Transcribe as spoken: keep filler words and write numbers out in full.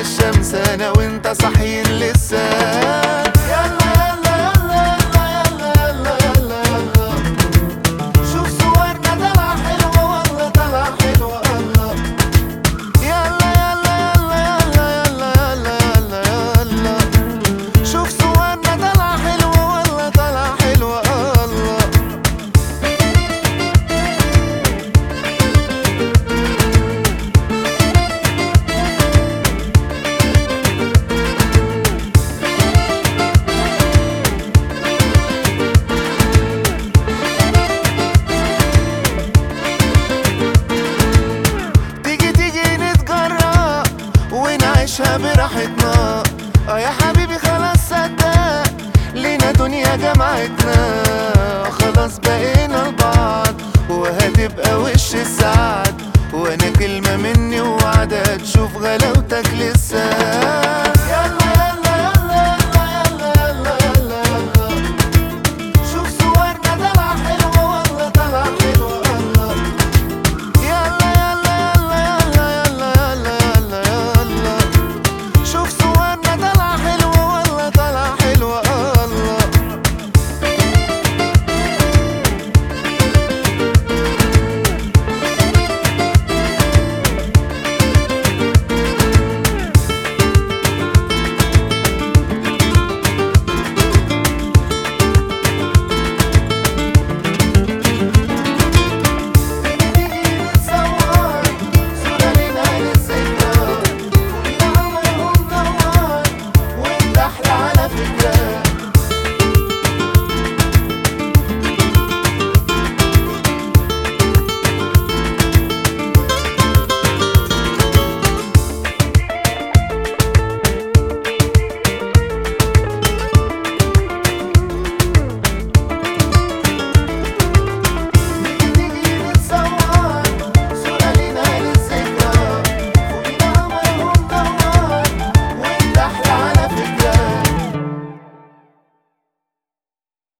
الشمس انا وانت صاحيين لسه. يلا يلا يلا يلا يلا يلا يلا شوف صورنا طلع حلوة والله طلع حلوة الله. يلا يلا يلا يلا يلا يلا يلا شوف صورنا طلع حلوة والله طلع حلوة الله. ونعيشها براحتنا اه يا حبيبي خلاص صدق لينا دنيا جمعتنا. خلاص بقينا لبعض وهتبقى وش السعد وانا كلمة مني ووعدة تشوف غلاوتك لسه.